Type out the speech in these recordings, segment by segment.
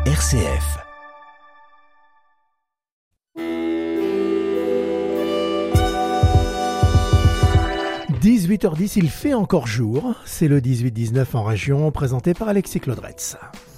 RCF. « 18h10, il fait encore jour. C'est le 18-19 en région, présenté par Alexis Claudretz.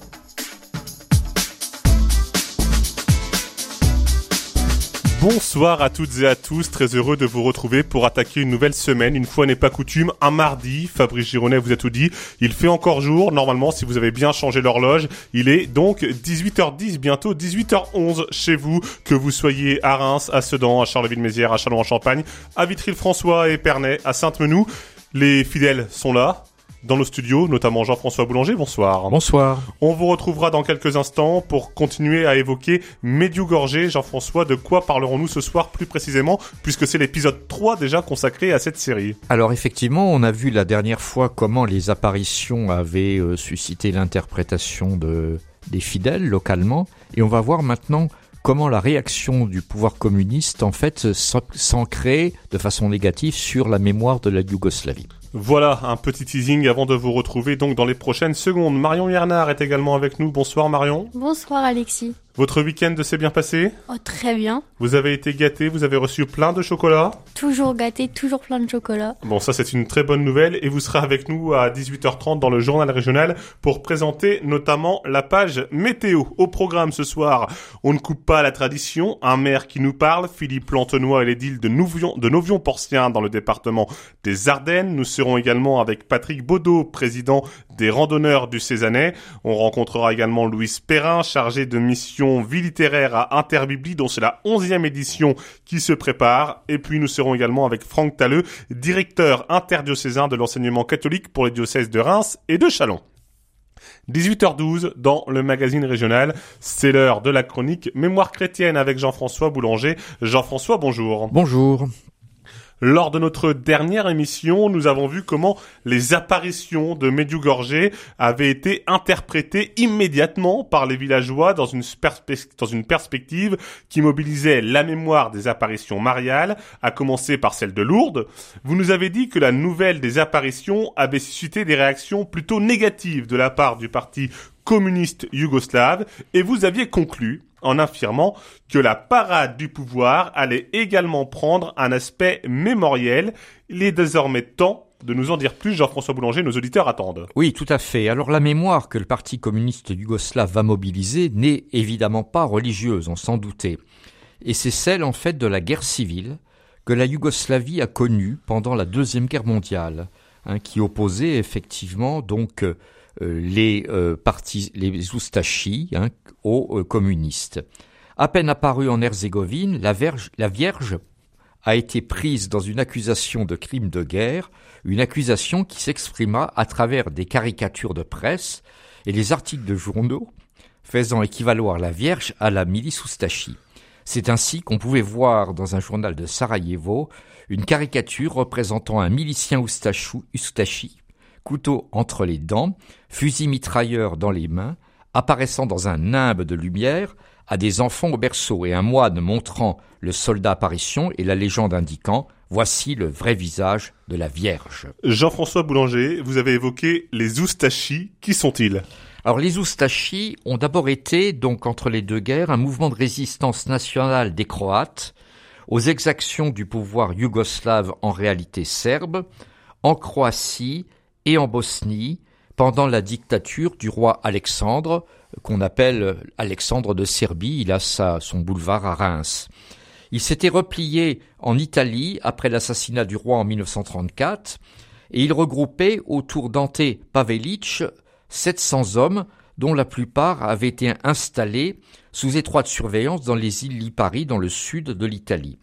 Bonsoir à toutes et à tous, très heureux de vous retrouver pour attaquer une nouvelle semaine, une fois n'est pas coutume, un mardi. Fabrice Gironet vous a tout dit, il fait encore jour, normalement si vous avez bien changé l'horloge, il est donc 18h10, bientôt 18h11 chez vous, que vous soyez à Reims, à Sedan, à Charleville-Mézières, à Châlons-en-Champagne, à Vitry-le-François et Épernay, à Sainte-Menou. Les fidèles sont là, dans nos studios, notamment Jean-François Boulanger, bonsoir. Bonsoir. On vous retrouvera dans quelques instants pour continuer à évoquer Medjugorje. Jean-François, de quoi parlerons-nous ce soir plus précisément, puisque c'est l'épisode 3 déjà consacré à cette série? Alors effectivement, on a vu la dernière fois comment les apparitions avaient suscité l'interprétation des fidèles localement, et on va voir maintenant comment la réaction du pouvoir communiste en fait s'ancrait de façon négative sur la mémoire de la Yougoslavie. Voilà, un petit teasing avant de vous retrouver donc dans les prochaines secondes. Marion Yernard est également avec nous. Bonsoir Marion. Bonsoir Alexis. Votre week-end s'est bien passé? Oh, très bien. Vous avez été gâté, vous avez reçu plein de chocolat? Toujours gâté, toujours plein de chocolat. Bon, ça c'est une très bonne nouvelle et vous serez avec nous à 18h30 dans le journal régional pour présenter notamment la page météo. Au programme ce soir, on ne coupe pas la tradition, un maire qui nous parle, Philippe Lantenois et l'édile de Novion-Porcien dans le département des Ardennes. Nous serons également avec Patrick Baudot, président des randonneurs du Cézanais. On rencontrera également Louise Perrin, chargée de mission vie littéraire à Interbibli, dont c'est la 11e édition qui se prépare. Et puis nous serons également avec Franck Talleux, directeur interdiocésain de l'enseignement catholique pour les diocèses de Reims et de Châlons. 18h12 dans le magazine régional, c'est l'heure de la chronique Mémoire chrétienne avec Jean-François Boulanger. Jean-François, bonjour. Bonjour. Lors de notre dernière émission, nous avons vu comment les apparitions de Medjugorje avaient été interprétées immédiatement par les villageois dans une perspective qui mobilisait la mémoire des apparitions mariales, à commencer par celle de Lourdes. Vous nous avez dit que la nouvelle des apparitions avait suscité des réactions plutôt négatives de la part du parti communiste yougoslave, et vous aviez conclu en affirmant que la parade du pouvoir allait également prendre un aspect mémoriel. Il est désormais temps de nous en dire plus, Jean-François Boulanger, nos auditeurs attendent. Oui, tout à fait. Alors la mémoire que le parti communiste yougoslave va mobiliser n'est évidemment pas religieuse, on s'en doutait. Et c'est celle en fait de la guerre civile que la Yougoslavie a connue pendant la Deuxième Guerre mondiale, qui opposait effectivement donc les Ustashi aux communistes. À peine apparue en Herzégovine, la Vierge a été prise dans une accusation de crime de guerre, une accusation qui s'exprima à travers des caricatures de presse et les articles de journaux faisant équivaloir la Vierge à la milice Ustashi. C'est ainsi qu'on pouvait voir dans un journal de Sarajevo une caricature représentant un milicien Ustashi, couteau entre les dents, fusil mitrailleur dans les mains, apparaissant dans un nimbe de lumière à des enfants au berceau et un moine montrant le soldat apparition et la légende indiquant « Voici le vrai visage de la Vierge ». Jean-François Boulanger, vous avez évoqué les Ustashi. Qui sont-ils ? Alors les Ustashi ont d'abord été, donc entre les deux guerres, un mouvement de résistance nationale des Croates aux exactions du pouvoir yougoslave en réalité serbe, en Croatie et en Bosnie, pendant la dictature du roi Alexandre, qu'on appelle Alexandre de Serbie, il a son boulevard à Reims. Il s'était replié en Italie après l'assassinat du roi en 1934, et il regroupait autour d'Ante Pavelić 700 hommes, dont la plupart avaient été installés sous étroite surveillance dans les îles Lipari, dans le sud de l'Italie.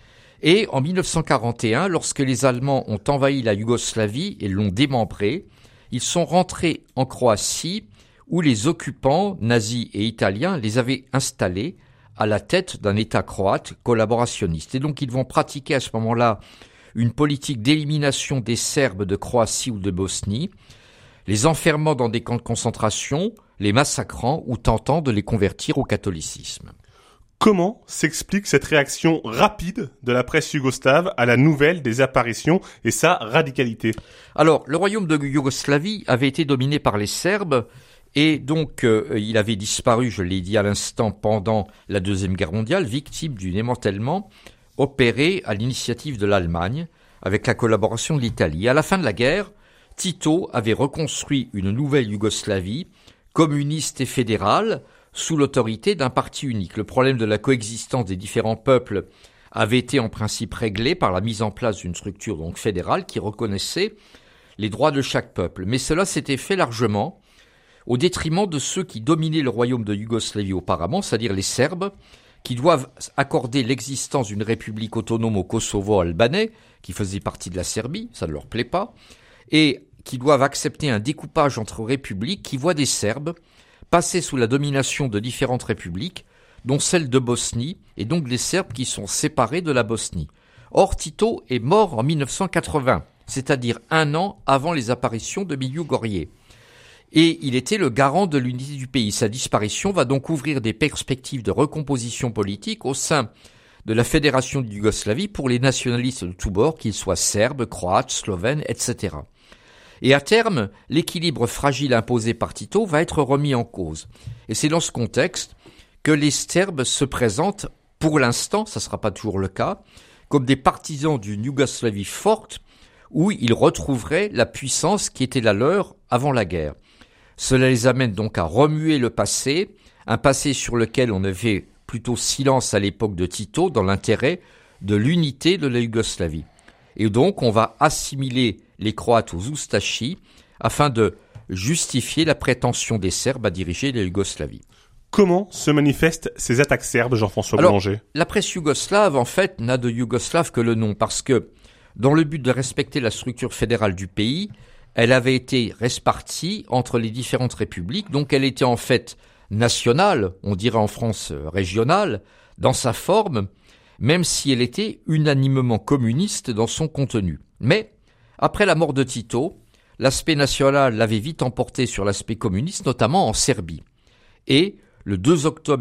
Et en 1941, lorsque les Allemands ont envahi la Yougoslavie et l'ont démembrée, ils sont rentrés en Croatie où les occupants nazis et italiens les avaient installés à la tête d'un État croate collaborationniste. Et donc ils vont pratiquer à ce moment-là une politique d'élimination des Serbes de Croatie ou de Bosnie, les enfermant dans des camps de concentration, les massacrant ou tentant de les convertir au catholicisme. Comment s'explique cette réaction rapide de la presse yougoslave à la nouvelle des apparitions et sa radicalité ? Alors, le royaume de Yougoslavie avait été dominé par les Serbes Et donc, il avait disparu, je l'ai dit à l'instant, pendant la Deuxième Guerre mondiale, victime du démantèlement opéré à l'initiative de l'Allemagne, avec la collaboration de l'Italie. À la fin de la guerre, Tito avait reconstruit une nouvelle Yougoslavie, communiste et fédérale, sous l'autorité d'un parti unique. Le problème de la coexistence des différents peuples avait été en principe réglé par la mise en place d'une structure donc fédérale qui reconnaissait les droits de chaque peuple. Mais cela s'était fait largement au détriment de ceux qui dominaient le royaume de Yougoslavie auparavant, c'est-à-dire les Serbes, qui doivent accorder l'existence d'une république autonome au Kosovo albanais, qui faisait partie de la Serbie, ça ne leur plaît pas, et qui doivent accepter un découpage entre républiques qui voit des Serbes passer sous la domination de différentes républiques, dont celle de Bosnie, et donc les Serbes qui sont séparés de la Bosnie. Or, Tito est mort en 1980, c'est-à-dire 1 an avant les apparitions de Medjugorje. Et il était le garant de l'unité du pays. Sa disparition va donc ouvrir des perspectives de recomposition politique au sein de la Fédération de Yougoslavie pour les nationalistes de tous bords, qu'ils soient serbes, croates, slovènes, etc. Et à terme, l'équilibre fragile imposé par Tito va être remis en cause. Et c'est dans ce contexte que les Serbes se présentent, pour l'instant, ça ne sera pas toujours le cas, comme des partisans d'une Yougoslavie forte, où ils retrouveraient la puissance qui était la leur avant la guerre. Cela les amène donc à remuer le passé, un passé sur lequel on avait plutôt silence à l'époque de Tito, dans l'intérêt de l'unité de la Yougoslavie. Et donc on va assimiler les Croates aux Oustachis afin de justifier la prétention des Serbes à diriger la Yougoslavie. Comment se manifestent ces attaques serbes, Jean-François Boulanger ? La presse yougoslave, en fait, n'a de yougoslave que le nom, parce que, dans le but de respecter la structure fédérale du pays, elle avait été répartie entre les différentes républiques, donc elle était en fait nationale, on dirait en France régionale, dans sa forme, même si elle était unanimement communiste dans son contenu. Mais, après la mort de Tito, l'aspect national l'avait vite emporté sur l'aspect communiste, notamment en Serbie. Et, le 2 octobre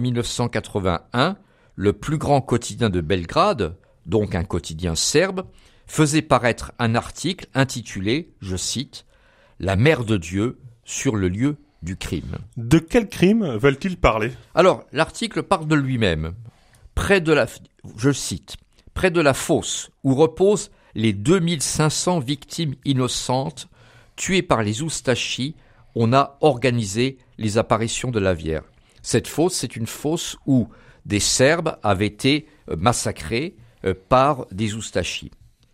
1981, le plus grand quotidien de Belgrade, donc un quotidien serbe, faisait paraître un article intitulé, je cite, « La mère de Dieu sur le lieu du crime ». De quel crime veulent-ils parler ? Alors, l'article parle de lui-même. Je cite, « Près de la fosse où reposent les 2500 victimes innocentes tuées par les Oustachis, on a organisé les apparitions de la Vierge. Cette fosse, c'est une fosse où des Serbes avaient été massacrés par des Oustachis.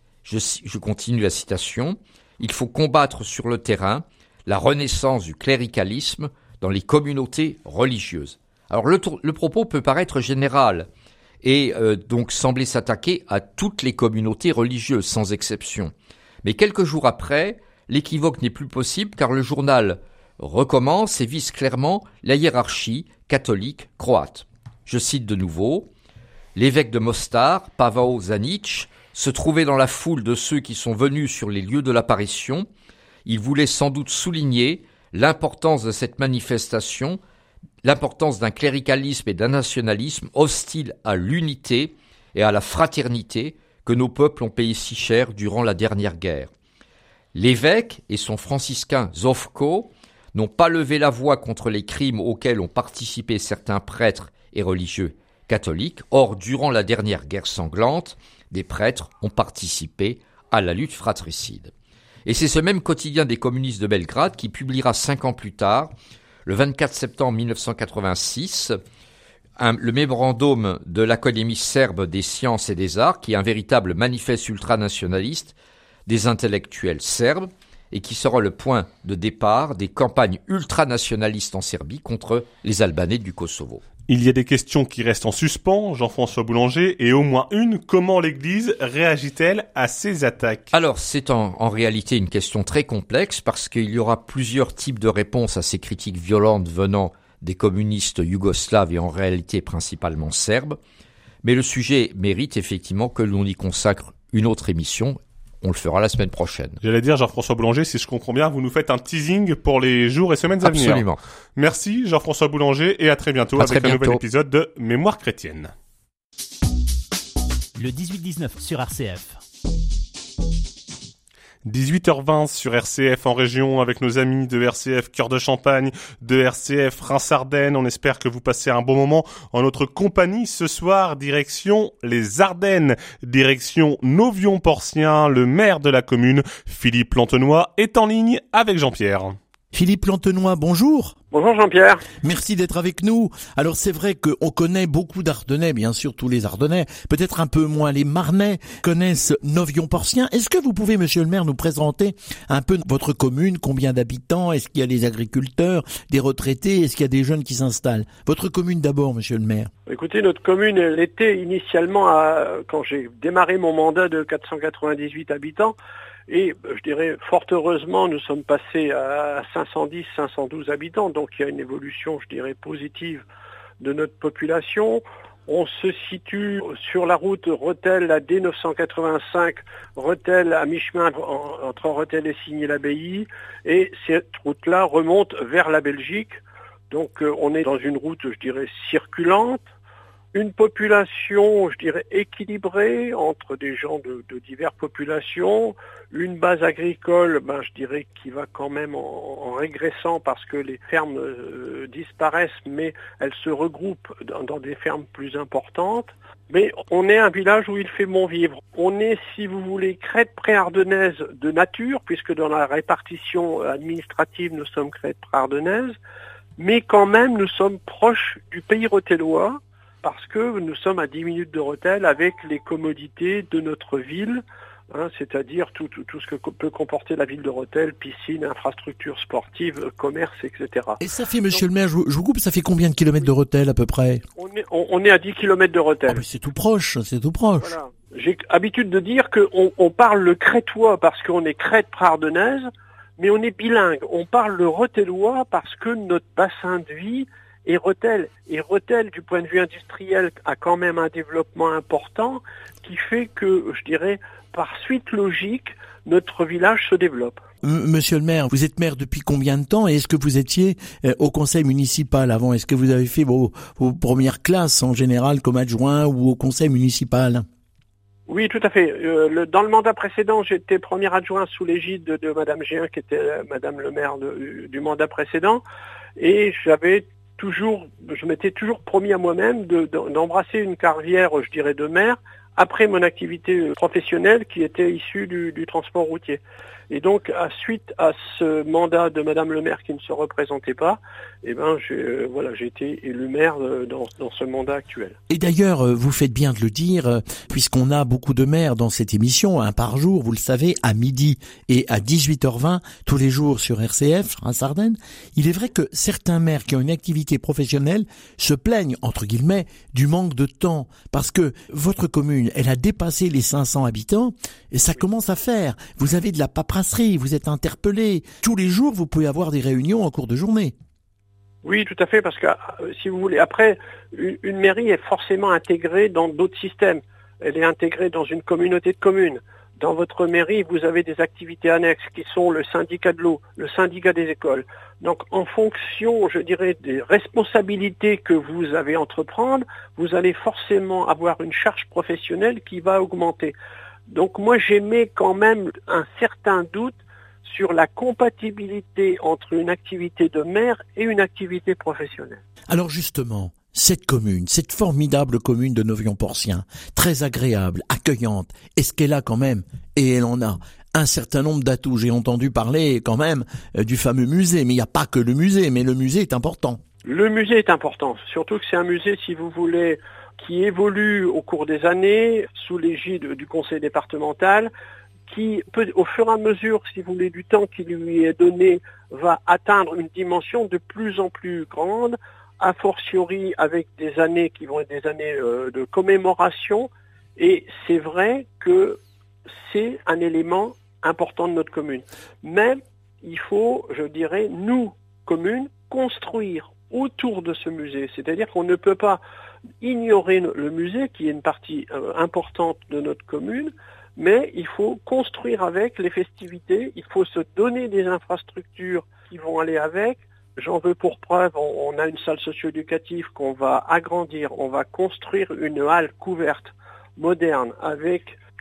Je continue la citation. Il faut combattre sur le terrain la renaissance du cléricalisme dans les communautés religieuses. Alors le propos peut paraître général et donc sembler s'attaquer à toutes les communautés religieuses sans exception. Mais quelques jours après, l'équivoque n'est plus possible car le journal recommence et vise clairement la hiérarchie catholique croate. Je cite de nouveau. L'évêque de Mostar, Pavao Zanić, se trouvait dans la foule de ceux qui sont venus sur les lieux de l'apparition. Il voulait sans doute souligner l'importance de cette manifestation, l'importance d'un cléricalisme et d'un nationalisme hostile à l'unité et à la fraternité que nos peuples ont payé si cher durant la dernière guerre. L'évêque et son franciscain Zovko n'ont pas levé la voix contre les crimes auxquels ont participé certains prêtres et religieux catholiques. Or, durant la dernière guerre sanglante, des prêtres ont participé à la lutte fratricide. Et c'est ce même quotidien des communistes de Belgrade qui publiera 5 ans plus tard, le 24 septembre 1986, le mémorandum de l'Académie serbe des sciences et des arts, qui est un véritable manifeste ultranationaliste des intellectuels serbes, et qui sera le point de départ des campagnes ultranationalistes en Serbie contre les Albanais du Kosovo. Il y a des questions qui restent en suspens, Jean-François Boulanger, et au moins une, comment l'Église réagit-elle à ces attaques ? Alors, c'est en réalité une question très complexe parce qu'il y aura plusieurs types de réponses à ces critiques violentes venant des communistes yougoslaves et en réalité principalement serbes. Mais le sujet mérite effectivement que l'on y consacre une autre émission. On le fera la semaine prochaine. J'allais dire, Jean-François Boulanger, si je comprends bien, vous nous faites un teasing pour les jours et semaines à venir. Absolument. Merci Jean-François Boulanger et à très bientôt avec un nouvel épisode de Mémoire chrétienne. Le 18-19 sur RCF. 18h20 sur RCF en région avec nos amis de RCF Cœur de Champagne, de RCF Reims-Ardennes. On espère que vous passez un bon moment en notre compagnie ce soir. Direction les Ardennes, direction Novion-Porcien. Le maire de la commune, Philippe Lantenois, est en ligne avec Jean-Pierre. Philippe Lantenois, bonjour. Bonjour Jean-Pierre. Merci d'être avec nous. Alors c'est vrai qu'on connaît beaucoup d'Ardennais, bien sûr tous les Ardennais, peut-être un peu moins les Marnais, connaissent Novion-Porcien. Est-ce que vous pouvez, monsieur le maire, nous présenter un peu votre commune, combien d'habitants, est-ce qu'il y a des agriculteurs, des retraités, est-ce qu'il y a des jeunes qui s'installent? Votre commune d'abord, monsieur le maire. Écoutez, notre commune, elle était initialement, quand j'ai démarré mon mandat, de 498 habitants. Et je dirais, fort heureusement, nous sommes passés à 510, 512 habitants. Donc il y a une évolution, je dirais, positive de notre population. On se situe sur la route Rethel, la D985, Rethel à mi-chemin entre Rethel et Signy-l'Abbaye. Et cette route-là remonte vers la Belgique. Donc on est dans une route, je dirais, circulante. Une population, je dirais, équilibrée entre des gens de diverses populations, une base agricole, je dirais, qui va quand même en régressant parce que les fermes disparaissent, mais elles se regroupent dans des fermes plus importantes. Mais on est un village où il fait bon vivre. On est, si vous voulez, crête pré-ardennaise de nature, puisque dans la répartition administrative, nous sommes crête pré-ardennaise, mais quand même, nous sommes proches du pays rothellois, parce que nous sommes à 10 minutes de Rethel avec les commodités de notre ville, c'est-à-dire tout ce que peut comporter la ville de Rethel, piscine, infrastructures sportives, commerce, etc. Et ça fait, monsieur le maire, je vous coupe, ça fait combien de kilomètres de Rethel à peu près? On est à 10 kilomètres de Rethel. Oh, mais c'est tout proche, c'est tout proche. Voilà. J'ai l'habitude de dire qu'on parle le crétois parce qu'on est crête pré-ardennaise, mais on est bilingue. On parle le rothellois parce que notre bassin de vie et Rethel, du point de vue industriel, a quand même un développement important qui fait que, je dirais, par suite logique, notre village se développe. Monsieur le maire, vous êtes maire depuis combien de temps et est-ce que vous étiez au conseil municipal avant? Est-ce que vous avez fait vos premières classes en général comme adjoint ou au conseil municipal? Oui, tout à fait. Dans le mandat précédent, j'étais premier adjoint sous l'égide de Madame Géin, qui était Madame le maire du mandat précédent, et je m'étais toujours promis à moi-même d'embrasser une carrière, je dirais, de maire, après mon activité professionnelle qui était issue du transport routier. Et donc, suite à ce mandat de Madame le maire qui ne se représentait pas, j'ai été élu maire dans ce mandat actuel. Et d'ailleurs, vous faites bien de le dire, puisqu'on a beaucoup de maires dans cette émission, un par jour, vous le savez, à midi et à 18h20, tous les jours sur RCF, Reims-Ardennes. Il est vrai que certains maires qui ont une activité professionnelle se plaignent, entre guillemets, du manque de temps, parce que votre commune, elle a dépassé les 500 habitants, et ça commence à faire. Vous avez de la paperasserie, vous êtes interpellé. Tous les jours, vous pouvez avoir des réunions en cours de journée. Oui, tout à fait, parce que, si vous voulez, après, une mairie est forcément intégrée dans d'autres systèmes. Elle est intégrée dans une communauté de communes. Dans votre mairie, vous avez des activités annexes qui sont le syndicat de l'eau, le syndicat des écoles. Donc, en fonction, je dirais, des responsabilités que vous avez à entreprendre, vous allez forcément avoir une charge professionnelle qui va augmenter. Donc, moi, j'émets quand même un certain doute sur la compatibilité entre une activité de maire et une activité professionnelle. Alors justement, cette commune, cette formidable commune de Novion-Porcien, très agréable, accueillante, est-ce qu'elle a quand même, et elle en a, un certain nombre d'atouts? J'ai entendu parler quand même du fameux musée, mais il n'y a pas que le musée, mais le musée est important. Le musée est important, surtout que c'est un musée, si vous voulez, qui évolue au cours des années sous l'égide du conseil départemental, qui peut, au fur et à mesure, si vous voulez, du temps qui lui est donné, va atteindre une dimension de plus en plus grande, a fortiori avec des années qui vont être des années de commémoration. Et c'est vrai que c'est un élément important de notre commune. Mais il faut, je dirais, nous, communes, construire autour de ce musée. C'est-à-dire qu'on ne peut pas ignorer le musée, qui est une partie importante de notre commune, mais il faut construire avec les festivités, il faut se donner des infrastructures qui vont aller avec. J'en veux pour preuve, on a une salle socio-éducative qu'on va agrandir, on va construire une halle couverte moderne avec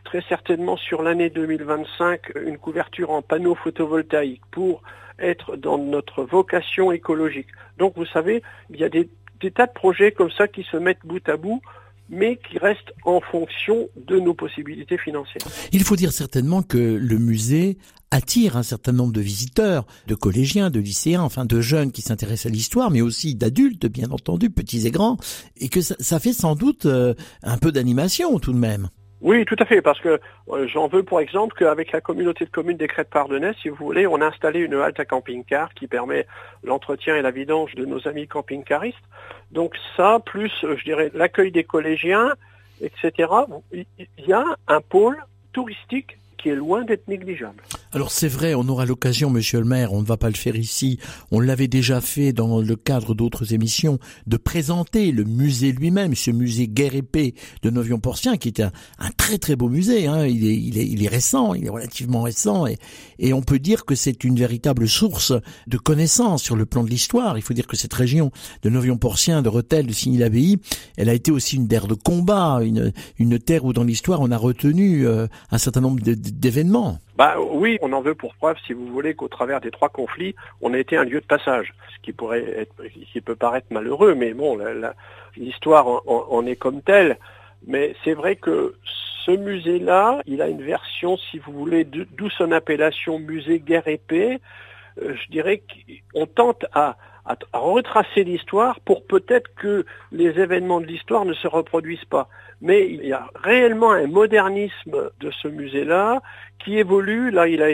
très certainement sur l'année 2025 une couverture en panneaux photovoltaïques pour être dans notre vocation écologique. Donc vous savez, il y a des tas de projets comme ça qui se mettent bout à bout, mais qui restent en fonction de nos possibilités financières. Il faut dire certainement que le musée attire un certain nombre de visiteurs, de collégiens, de lycéens, enfin de jeunes qui s'intéressent à l'histoire, mais aussi d'adultes, bien entendu, petits et grands, et que ça fait sans doute un peu d'animation tout de même. Oui, tout à fait, parce que j'en veux pour exemple qu'avec la communauté de communes des Crêtes-Pardonnaises, si vous voulez, on a installé une halte à camping-car qui permet l'entretien et la vidange de nos amis camping-caristes. Donc ça, plus, je dirais, l'accueil des collégiens, etc., il y a un pôle touristique qui est loin d'être négligeable. Alors c'est vrai, on aura l'occasion, monsieur le maire, on ne va pas le faire ici, on l'avait déjà fait dans le cadre d'autres émissions, de présenter le musée lui-même, ce musée Guerre et Paix de Novion-Porcien, qui est un très très beau musée, hein. Il est récent, il est relativement récent, et on peut dire que c'est une véritable source de connaissances sur le plan de l'histoire. Il faut dire que cette région de Novion-Porcien, de Rethel, de Signy-l'Abbaye, elle a été aussi une terre de combat, une terre où dans l'histoire on a retenu un certain nombre d'événements. Oui, on en veut pour preuve, si vous voulez, qu'au travers des 3 conflits, on a été un lieu de passage, ce qui peut paraître malheureux, mais bon, l'histoire en est comme telle. Mais c'est vrai que ce musée-là, il a une version, si vous voulez, d'où son appellation musée Guerre et Paix. Je dirais qu'on tente à retracer l'histoire pour peut-être que les événements de l'histoire ne se reproduisent pas. Mais il y a réellement un modernisme de ce musée-là qui évolue. Là, il a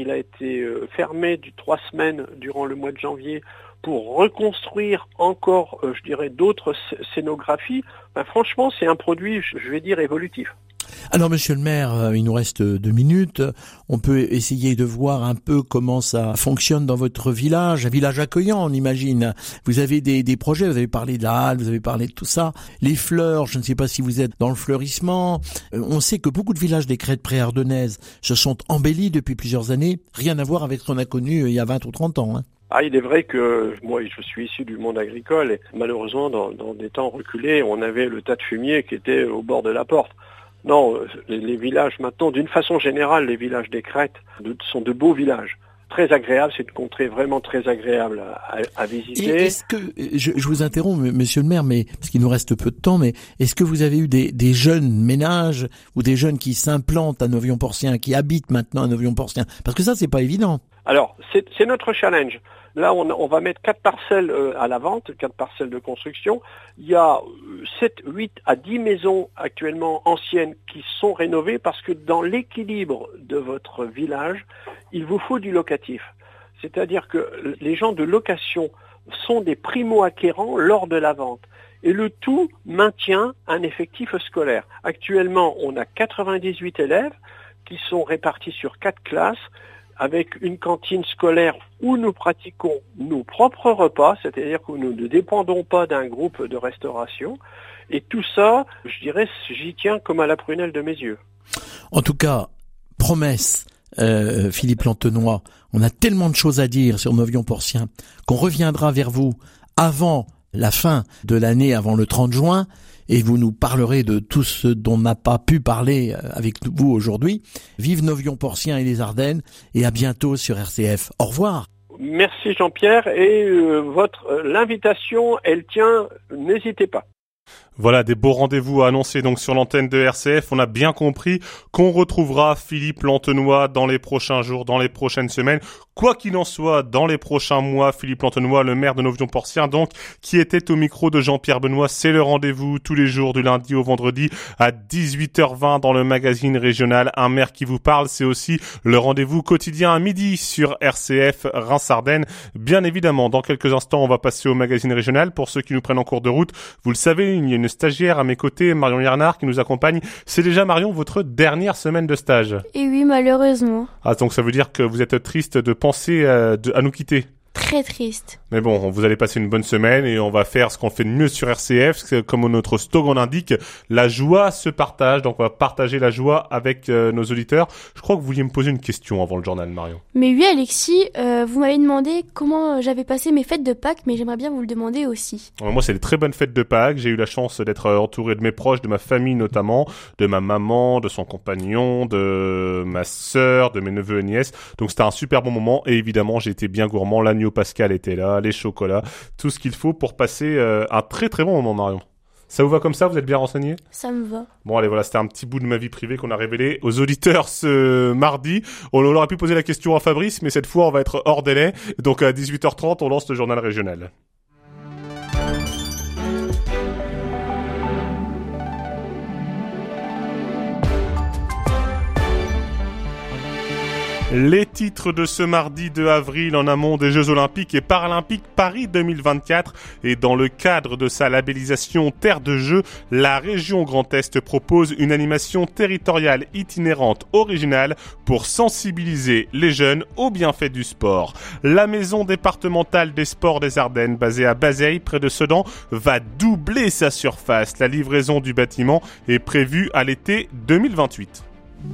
été fermé 3 semaines durant le mois de janvier pour reconstruire encore, je dirais, d'autres scénographies. Franchement, c'est un produit, je vais dire, évolutif. Alors, monsieur le maire, il nous reste 2 minutes. On peut essayer de voir un peu comment ça fonctionne dans votre village, un village accueillant, on imagine. Vous avez des projets, vous avez parlé de la halle, vous avez parlé de tout ça. Les fleurs, je ne sais pas si vous êtes dans le fleurissement. On sait que beaucoup de villages des Crêtes préardennaises se sont embellis depuis plusieurs années. Rien à voir avec ce qu'on a connu il y a 20 ou 30 ans, hein. Il est vrai que moi, je suis issu du monde agricole et malheureusement, dans des temps reculés, on avait le tas de fumier qui était au bord de la porte. Non, les villages maintenant, d'une façon générale, les villages des Crêtes sont de beaux villages. Très agréables, c'est une contrée vraiment très agréable à visiter. Et est-ce que, je vous interromps, monsieur le maire, mais parce qu'il nous reste peu de temps, mais est-ce que vous avez eu des jeunes ménages ou des jeunes qui s'implantent à Novion-Porcien, qui habitent maintenant à Novion-Porcien? Parce que ça, c'est pas évident. Alors, c'est notre challenge. Là, on va mettre 4 parcelles à la vente, 4 parcelles de construction. Il y a 7, 8 à 10 maisons actuellement anciennes qui sont rénovées parce que dans l'équilibre de votre village, il vous faut du locatif. C'est-à-dire que les gens de location sont des primo-acquérants lors de la vente. Et le tout maintient un effectif scolaire. Actuellement, on a 98 élèves qui sont répartis sur 4 classes, avec une cantine scolaire où nous pratiquons nos propres repas, c'est-à-dire que nous ne dépendons pas d'un groupe de restauration. Et tout ça, je dirais, j'y tiens comme à la prunelle de mes yeux. En tout cas, promesse, Philippe Lantenois, on a tellement de choses à dire sur Novion-Porcien qu'on reviendra vers vous avant la fin de l'année, avant le 30 juin, et vous nous parlerez de tout ce dont on n'a pas pu parler avec vous aujourd'hui. Vive Novion-Porcien et les Ardennes, et à bientôt sur RCF. Au revoir. Merci Jean-Pierre, et l'invitation, elle tient, n'hésitez pas. Voilà, des beaux rendez-vous à annoncer donc sur l'antenne de RCF. On a bien compris qu'on retrouvera Philippe Lantenois dans les prochains jours, dans les prochaines semaines. Quoi qu'il en soit, dans les prochains mois, Philippe Lantenois, le maire de Novion-Porcien, donc, qui était au micro de Jean-Pierre Benoît, c'est le rendez-vous tous les jours du lundi au vendredi à 18h20 dans le magazine régional. Un maire qui vous parle, c'est aussi le rendez-vous quotidien à midi sur RCF Reims-Ardennes. Bien évidemment, dans quelques instants, on va passer au magazine régional. Pour ceux qui nous prennent en cours de route, vous le savez, il y a une stagiaire à mes côtés, Marion Yernard, qui nous accompagne. C'est déjà, Marion, votre dernière semaine de stage. Et oui, malheureusement. Ah, donc ça veut dire que vous êtes triste de penser à nous quitter. très triste. Mais bon, vous allez passer une bonne semaine et on va faire ce qu'on fait de mieux sur RCF. C'est comme notre slogan l'indique, la joie se partage. Donc on va partager la joie avec nos auditeurs. Je crois que vous vouliez me poser une question avant le journal, Marion. Mais oui, Alexis, vous m'avez demandé comment j'avais passé mes fêtes de Pâques, mais j'aimerais bien vous le demander aussi. Alors moi, c'est des très bonnes fêtes de Pâques. J'ai eu la chance d'être entouré de mes proches, de ma famille notamment, de ma maman, de son compagnon, de ma sœur, de mes neveux et nièces. Donc c'était un super bon moment et évidemment, j'ai été bien gourmand. L'agneau pascal était là, les chocolats, tout ce qu'il faut pour passer un très très bon moment, Marion. Ça vous va comme ça? Vous êtes bien renseigné? Ça me va. Bon, allez, voilà, c'était un petit bout de ma vie privée qu'on a révélé aux auditeurs ce mardi. On aurait pu poser la question à Fabrice, mais cette fois, on va être hors délai. Donc, à 18h30, on lance le journal régional. Les titres de ce mardi 2 avril en amont des Jeux Olympiques et Paralympiques Paris 2024 et dans le cadre de sa labellisation Terre de Jeux, la région Grand Est propose une animation territoriale itinérante originale pour sensibiliser les jeunes aux bienfaits du sport. La maison départementale des sports des Ardennes, basée à Bazeilles près de Sedan, va doubler sa surface. La livraison du bâtiment est prévue à l'été 2028.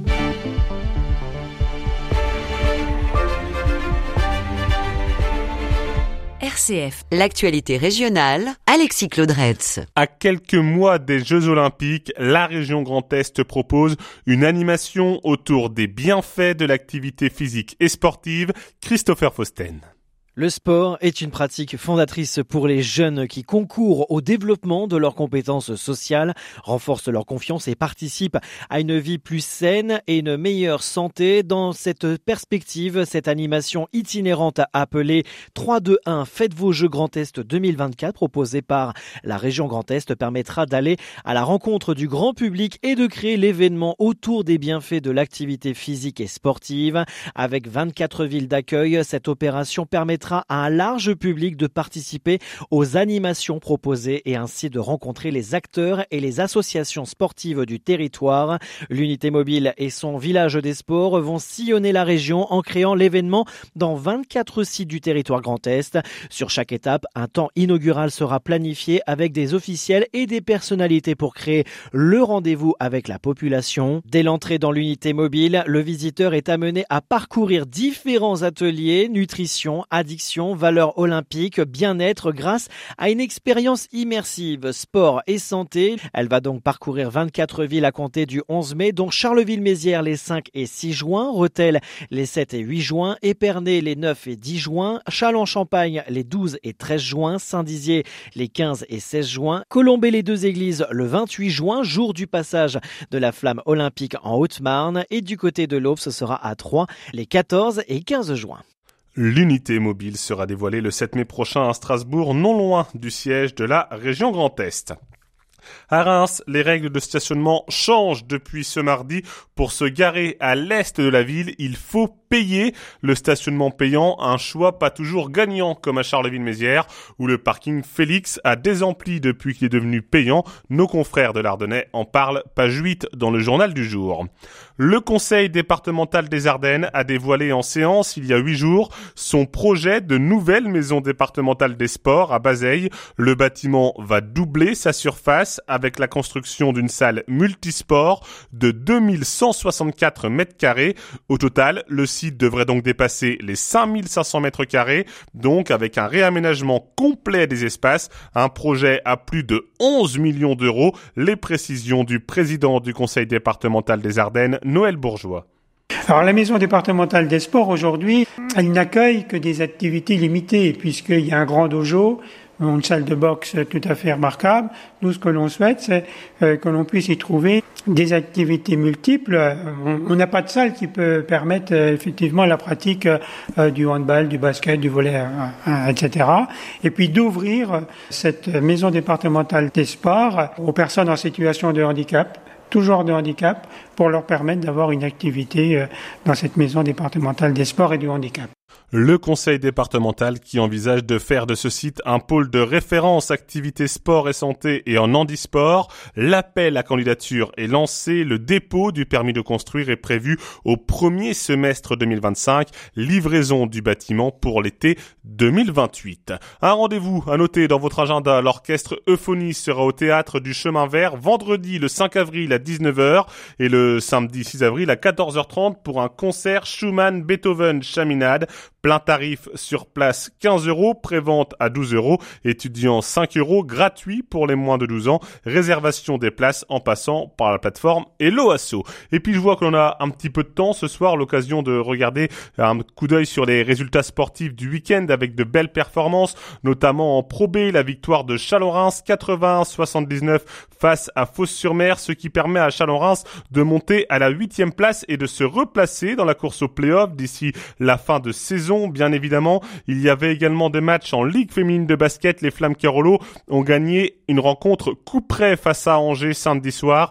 RCF, l'actualité régionale, Alexis Claudretz. À quelques mois des Jeux Olympiques, la région Grand Est propose une animation autour des bienfaits de l'activité physique et sportive. Christopher Fausten. Le sport est une pratique fondatrice pour les jeunes qui concourent au développement de leurs compétences sociales, renforcent leur confiance et participent à une vie plus saine et une meilleure santé. Dans cette perspective, cette animation itinérante appelée 3-2-1 Faites vos Jeux Grand Est 2024 proposée par la région Grand Est permettra d'aller à la rencontre du grand public et de créer l'événement autour des bienfaits de l'activité physique et sportive. Avec 24 villes d'accueil, cette opération permettra à un large public de participer aux animations proposées et ainsi de rencontrer les acteurs et les associations sportives du territoire. L'unité mobile et son village des sports vont sillonner la région en créant l'événement dans 24 sites du territoire Grand Est. Sur chaque étape, un temps inaugural sera planifié avec des officiels et des personnalités pour créer le rendez-vous avec la population. Dès l'entrée dans l'unité mobile, le visiteur est amené à parcourir différents ateliers, nutrition, addiction, valeurs olympiques, bien-être grâce à une expérience immersive, sport et santé. Elle va donc parcourir 24 villes à compter du 11 mai, dont Charleville-Mézières les 5 et 6 juin, Rethel les 7 et 8 juin, Épernay les 9 et 10 juin, Châlons-Champagne les 12 et 13 juin, Saint-Dizier les 15 et 16 juin, Colombey-les-Deux-Églises le 28 juin, jour du passage de la flamme olympique en Haute-Marne, et du côté de l'Aube, ce sera à Troyes les 14 et 15 juin. L'unité mobile sera dévoilée le 7 mai prochain à Strasbourg, non loin du siège de la région Grand Est. À Reims, les règles de stationnement changent depuis ce mardi. Pour se garer à l'est de la ville, il faut payer. Le stationnement payant, un choix pas toujours gagnant, comme à Charleville-Mézières, où le parking Félix a désempli depuis qu'il est devenu payant. Nos confrères de l'Ardennais en parlent, page 8 dans le journal du jour. Le conseil départemental des Ardennes a dévoilé en séance, il y a 8 jours, son projet de nouvelle maison départementale des sports à Bazeilles. Le bâtiment va doubler sa surface avec la construction d'une salle multisport de 2164 mètres carrés. Au total, le site devrait donc dépasser les 5500 mètres carrés, donc avec un réaménagement complet des espaces, un projet à plus de 11 millions d'euros. Les précisions du président du conseil départemental des Ardennes, Noël Bourgeois. Alors la maison départementale des sports aujourd'hui, elle n'accueille que des activités limitées puisqu'il y a un grand dojo, une salle de boxe tout à fait remarquable. Nous, ce que l'on souhaite, c'est que l'on puisse y trouver des activités multiples. On n'a pas de salle qui peut permettre effectivement la pratique du handball, du basket, du volley, etc. Et puis d'ouvrir cette maison départementale des sports aux personnes en situation de handicap, tout genre de handicap, pour leur permettre d'avoir une activité dans cette maison départementale des sports et du handicap. le conseil départemental qui envisage de faire de ce site un pôle de référence activités sport et santé et en handisport. L'appel à candidature est lancé, le dépôt du permis de construire est prévu au premier semestre 2025, livraison du bâtiment pour l'été 2028. Un rendez-vous à noter dans votre agenda, l'orchestre Euphonie sera au théâtre du Chemin Vert vendredi le 5 avril à 19h et le samedi 6 avril à 14h30 pour un concert Schumann-Beethoven-Chaminade. Plein tarif sur place 15 €, prévente à 12 €, étudiants 5 €, gratuit pour les moins de 12 ans, réservation des places en passant par la plateforme Hello Asso. Et puis je vois que l'on a un petit peu de temps ce soir, l'occasion de regarder un coup d'œil sur les résultats sportifs du week-end avec de belles performances, notamment en Pro B, la victoire de Chalon-Reims 81-79 face à Fos-sur-Mer, ce qui permet à Chalon-Reims de monter à la 8e place et de se replacer dans la course au play-off d'ici la fin de saison. Bien évidemment, il y avait également des matchs en Ligue féminine de basket. Les Flammes Carolo ont gagné une rencontre coup près face à Angers samedi soir,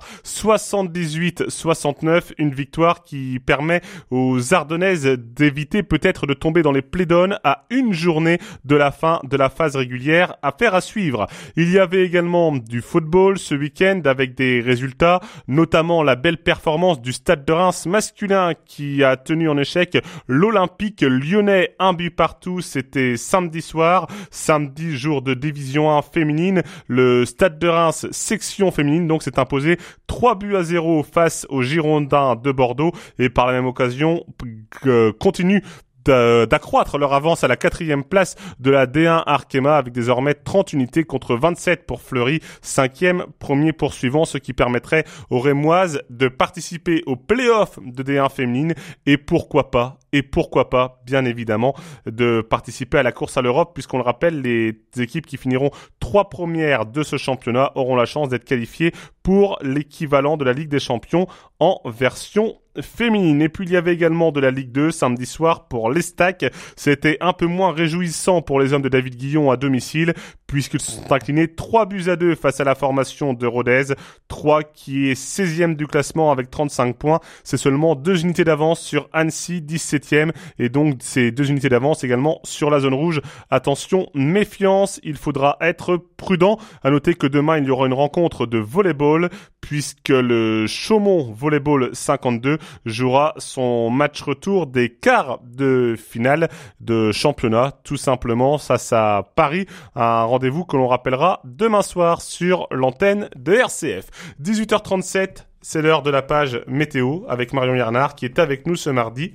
78-69, une victoire qui permet aux Ardennaises d'éviter peut-être de tomber dans les play-downs à une journée de la fin de la phase régulière. Affaire à suivre. Il y avait également du football ce week-end avec des résultats, notamment la belle performance du Stade de Reims masculin qui a tenu en échec l'Olympique Lyonnais. Un but partout, c'était samedi soir, samedi jour de division 1 féminine. Le Stade de Reims section féminine donc s'est imposé 3-0 face aux Girondins de Bordeaux et par la même occasion continue d'accroître leur avance à la 4e place de la D1 Arkema avec désormais 30 unités contre 27 pour Fleury, 5e, premier poursuivant, ce qui permettrait aux Rémoises de participer au play-off de D1 féminine et pourquoi pas, bien évidemment, de participer à la course à l'Europe puisqu'on le rappelle, les équipes qui finiront 3 premières de ce championnat auront la chance d'être qualifiées pour l'équivalent de la Ligue des Champions en version féminine. Et puis il y avait également de la Ligue 2 samedi soir pour l'Estac. C'était un peu moins réjouissant pour les hommes de David Guillon à domicile puisqu'ils se sont inclinés 3-2 face à la formation de Rodez. 3 qui est 16e du classement avec 35 points. C'est seulement 2 unités d'avance sur Annecy, 17e. Et donc ces 2 unités d'avance également sur la zone rouge. Attention, méfiance, il faudra être prudent. À noter que demain il y aura une rencontre de volleyball puisque le Chaumont Volleyball 52 jouera son match retour des quarts de finale de championnat. Tout simplement, ça Paris, un rendez-vous que l'on rappellera demain soir sur l'antenne de RCF. 18h37, c'est l'heure de la page météo avec Marion Yernard qui est avec nous ce mardi.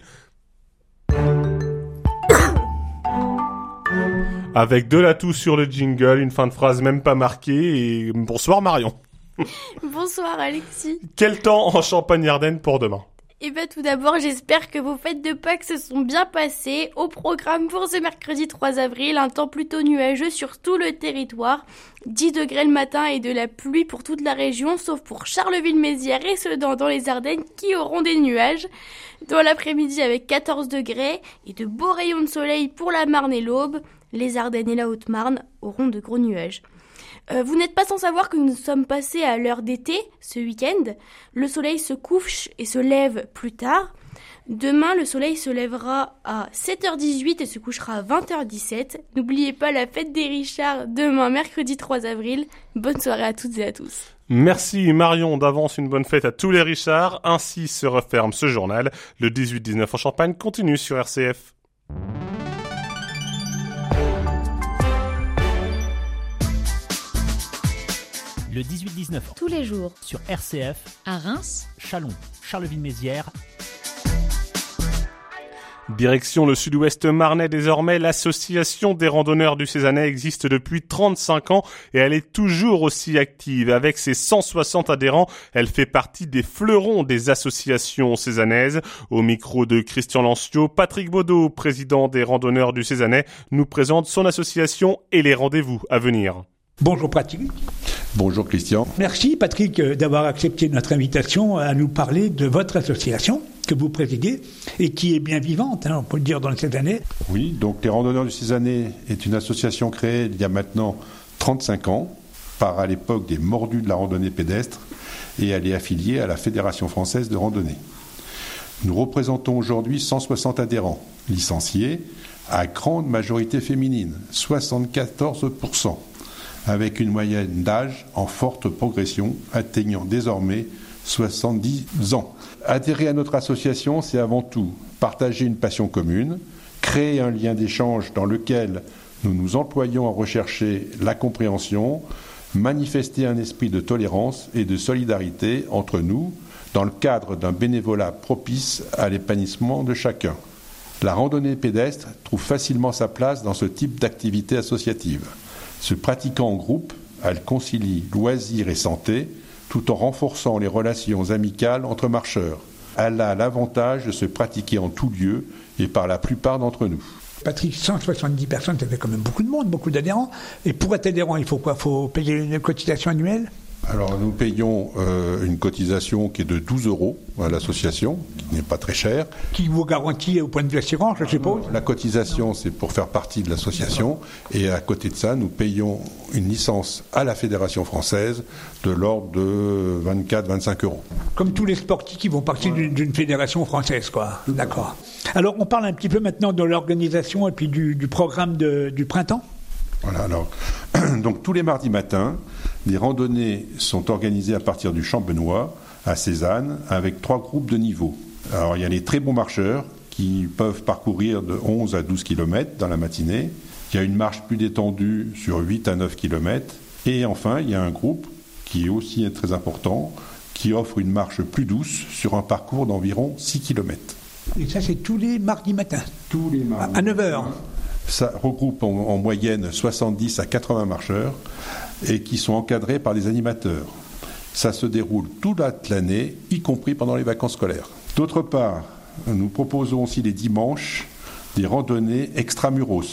Avec de l'atout sur le jingle, une fin de phrase même pas marquée et bonsoir Marion. Bonsoir Alexis. Quel temps en Champagne-Ardenne pour demain ? Eh bien tout d'abord, j'espère que vos fêtes de Pâques se sont bien passées. Au programme pour ce mercredi 3 avril, un temps plutôt nuageux sur tout le territoire. 10 degrés le matin et de la pluie pour toute la région, sauf pour Charleville-Mézières et Sedan dans les Ardennes qui auront des nuages. Dans l'après-midi avec 14 degrés et de beaux rayons de soleil pour la Marne et l'Aube. Les Ardennes et la Haute-Marne auront de gros nuages. Vous n'êtes pas sans savoir que nous sommes passés à l'heure d'été ce week-end. Le soleil se couche et se lève plus tard. Demain, le soleil se lèvera à 7h18 et se couchera à 20h17. N'oubliez pas la fête des Richards demain, mercredi 3 avril. Bonne soirée à toutes et à tous. Merci Marion, d'avance une bonne fête à tous les Richards. Ainsi se referme ce journal. Le 18-19 en Champagne continue sur RCF. Le 18-19 tous les jours sur RCF à Reims, Châlons, Charleville-Mézières. Direction le sud-ouest marnais désormais, l'association des randonneurs du Cézanais existe depuis 35 ans et elle est toujours aussi active. Avec ses 160 adhérents, elle fait partie des fleurons des associations cézannaises. Au micro de Christian Lanciot, Patrick Baudot, président des randonneurs du Cézanais, nous présente son association et les rendez-vous à venir. Bonjour Patrick. Bonjour Christian. Merci Patrick d'avoir accepté notre invitation à nous parler de votre association que vous présidez et qui est bien vivante, on peut le dire, dans cette année. Oui, donc les Randonneurs du Cézanais est une association créée il y a maintenant 35 ans par à l'époque des mordus de la randonnée pédestre et elle est affiliée à la Fédération française de randonnée. Nous représentons aujourd'hui 160 adhérents licenciés, à grande majorité féminine, 74%, avec une moyenne d'âge en forte progression, atteignant désormais 70 ans. Adhérer à notre association, c'est avant tout partager une passion commune, créer un lien d'échange dans lequel nous nous employons à rechercher la compréhension, manifester un esprit de tolérance et de solidarité entre nous dans le cadre d'un bénévolat propice à l'épanouissement de chacun. La randonnée pédestre trouve facilement sa place dans ce type d'activité associative. Se pratiquant en groupe, elle concilie loisirs et santé, tout en renforçant les relations amicales entre marcheurs. Elle a l'avantage de se pratiquer en tout lieu et par la plupart d'entre nous. Patrick, 170 personnes, ça fait quand même beaucoup de monde, beaucoup d'adhérents. Et pour être adhérent, il faut quoi ? Il faut payer une cotisation annuelle ? Alors nous payons une cotisation qui est de 12 € à l'association, qui n'est pas très chère. Qui vous garantit au point de vue assurance, je suppose ? La cotisation, c'est pour faire partie de l'association. Et à côté de ça, nous payons une licence à la Fédération française de l'ordre de 24-25 €. Comme tous les sportifs qui vont partir d'une fédération française, quoi. D'accord. Alors on parle un petit peu maintenant de l'organisation et puis du programme du printemps. Voilà, alors, donc tous les mardis matins, les randonnées sont organisées à partir du Champ-Benoît, à Cézanne, avec 3 groupes de niveau. Alors il y a les très bons marcheurs qui peuvent parcourir de 11 à 12 km dans la matinée. Il y a une marche plus détendue sur 8 à 9 km. Et enfin, il y a un groupe qui est aussi très important, qui offre une marche plus douce sur un parcours d'environ 6 km. Et ça, c'est tous les mardis matins ? Tous les mardis. À 9h. Ça regroupe en moyenne 70 à 80 marcheurs et qui sont encadrés par des animateurs. Ça se déroule toute l'année, y compris pendant les vacances scolaires. D'autre part, nous proposons aussi les dimanches des randonnées extramuros,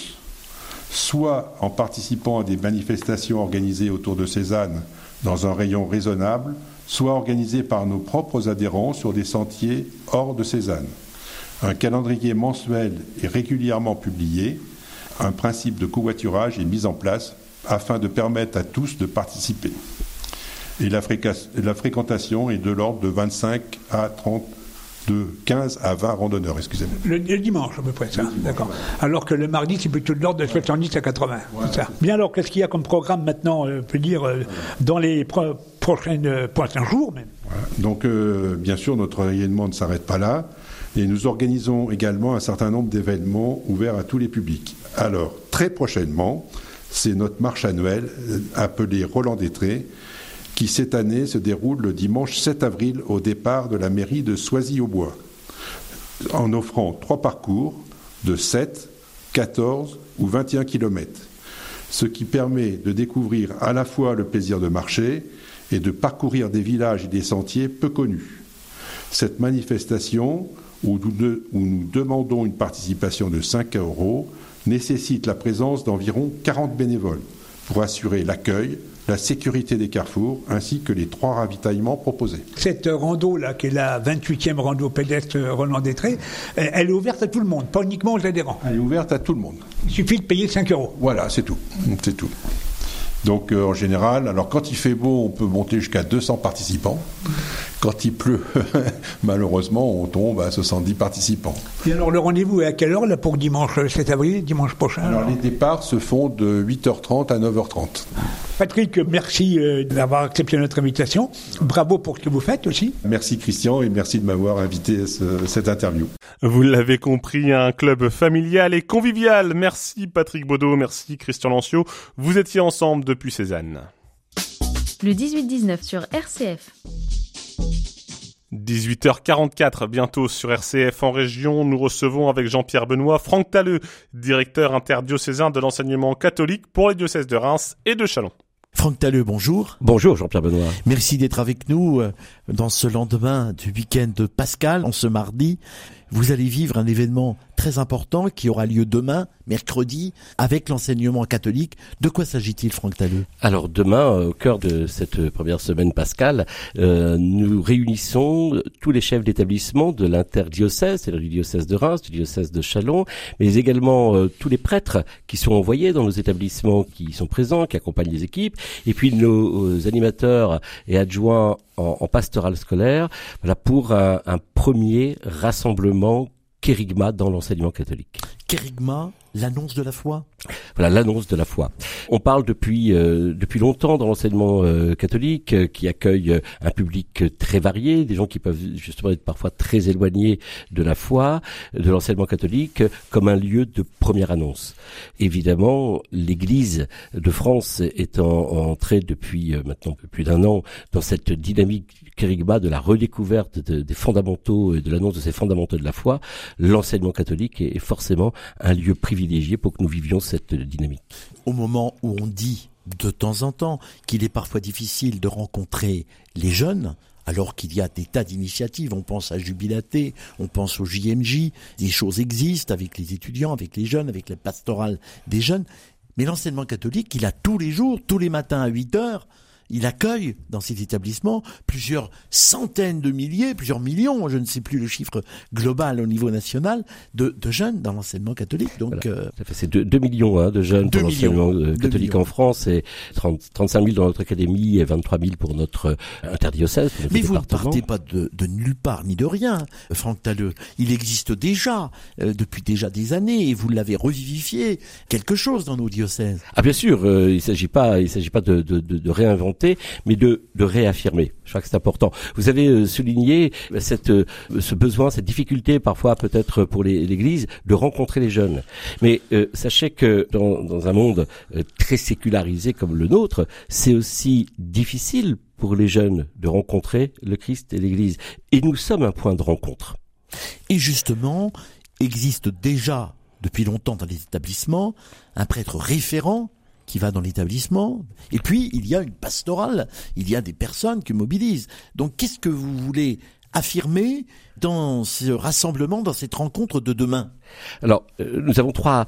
soit en participant à des manifestations organisées autour de Cézanne dans un rayon raisonnable, soit organisées par nos propres adhérents sur des sentiers hors de Cézanne. Un calendrier mensuel est régulièrement publié. Un principe de covoiturage est mis en place afin de permettre à tous de participer. Et la fréquentation est de l'ordre de 25 à 30, de 15 à 20 randonneurs, excusez-moi. Le dimanche, à peu près, ça. D'accord. Alors que le mardi, c'est plutôt de l'ordre de 70 à 80. Voilà. C'est ça. Bien, alors, qu'est-ce qu'il y a comme programme maintenant, on peut dire, dans les prochains jours même ? Voilà. Donc, bien sûr, notre rayonnement ne s'arrête pas là. Et nous organisons également un certain nombre d'événements ouverts à tous les publics. Alors, très prochainement, c'est notre marche annuelle appelée Roland d'Étré, qui cette année se déroule le dimanche 7 avril au départ de la mairie de Soisy-au-Bois, en offrant 3 parcours de 7, 14 ou 21 km, ce qui permet de découvrir à la fois le plaisir de marcher et de parcourir des villages et des sentiers peu connus. Cette manifestation, où nous demandons une participation de 5 € nécessite la présence d'environ 40 bénévoles pour assurer l'accueil, la sécurité des carrefours ainsi que les 3 ravitaillements proposés. Cette rando-là, qui est la 28e rando pédestre Roland d'Étré, elle est ouverte à tout le monde, pas uniquement aux adhérents. Elle est ouverte à tout le monde. Il suffit de payer 5 €. Voilà, c'est tout. C'est tout. Donc en général, alors quand il fait beau, on peut monter jusqu'à 200 participants. Quand il pleut, malheureusement, on tombe à 70 participants. Et alors le rendez-vous est à quelle heure là pour dimanche 7 avril, dimanche prochain ? Alors les départs se font de 8h30 à 9h30. Patrick, merci d'avoir accepté notre invitation. Bravo pour ce que vous faites aussi. Merci Christian et merci de m'avoir invité à cette interview. Vous l'avez compris, un club familial et convivial. Merci Patrick Baudot, merci Christian Lancio. Vous étiez ensemble depuis Cézanne. Le 18-19 sur RCF. 18h44, bientôt sur RCF en région, nous recevons avec Jean-Pierre Benoît, Franck Talleux, directeur interdiocésain de l'enseignement catholique pour les diocèses de Reims et de Châlons. Franck Talleux, bonjour. Bonjour Jean-Pierre Benoît. Merci d'être avec nous dans ce lendemain du week-end de Pascal, en ce mardi. Vous allez vivre un événement très important qui aura lieu demain, mercredi, avec l'enseignement catholique. De quoi s'agit-il, Franck Talleux ? Alors demain, au cœur de cette première semaine pascale, nous réunissons tous les chefs d'établissement de l'interdiocèse, c'est-à-dire du diocèse de Reims, du diocèse de Châlons, mais également tous les prêtres qui sont envoyés dans nos établissements, qui sont présents, qui accompagnent les équipes, et puis nos animateurs et adjoints en pastoral scolaire, voilà, pour un premier rassemblement Kérigma dans l'enseignement catholique. Kérigma, l'annonce de la foi. Voilà, l'annonce de la foi. On parle depuis longtemps dans l'enseignement catholique qui accueille un public très varié, des gens qui peuvent justement être parfois très éloignés de la foi, de l'enseignement catholique, comme un lieu de première annonce. Évidemment, l'Église de France est entrée depuis maintenant plus d'un an dans cette dynamique kérygma de la redécouverte des fondamentaux et de l'annonce de ces fondamentaux de la foi. L'enseignement catholique est forcément un lieu privilégié pour que nous vivions cette dynamique. Au moment où on dit de temps en temps qu'il est parfois difficile de rencontrer les jeunes, alors qu'il y a des tas d'initiatives, on pense à Jubilaté, on pense au JMJ, des choses existent avec les étudiants, avec les jeunes, avec la pastorale des jeunes, mais l'enseignement catholique, il a tous les jours, tous les matins à 8h, il accueille dans cet établissement plusieurs centaines de milliers, plusieurs millions, je ne sais plus le chiffre global au niveau national, de jeunes dans l'enseignement catholique. Donc, voilà. C'est 2 millions de jeunes pour l'enseignement catholique en France, et 35 000 dans notre académie et 23 000 pour notre interdiocèse. Mais vous ne partez pas de nulle part ni de rien, Franck Talleux. Il existe déjà, depuis déjà des années, et vous l'avez revivifié, quelque chose dans nos diocèses. Ah bien sûr, il s'agit pas de réinventer, mais de réaffirmer. Je crois que c'est important. Vous avez souligné ce besoin, cette difficulté parfois peut-être pour l'Église de rencontrer les jeunes. Mais sachez que dans un monde très sécularisé comme le nôtre, c'est aussi difficile pour les jeunes de rencontrer le Christ et l'Église. Et nous sommes un point de rencontre. Et justement, existe déjà depuis longtemps dans les établissements un prêtre référent qui va dans l'établissement, et puis il y a une pastorale, il y a des personnes qui mobilisent. Donc qu'est-ce que vous voulez affirmer dans ce rassemblement, dans cette rencontre de demain? Alors, nous avons trois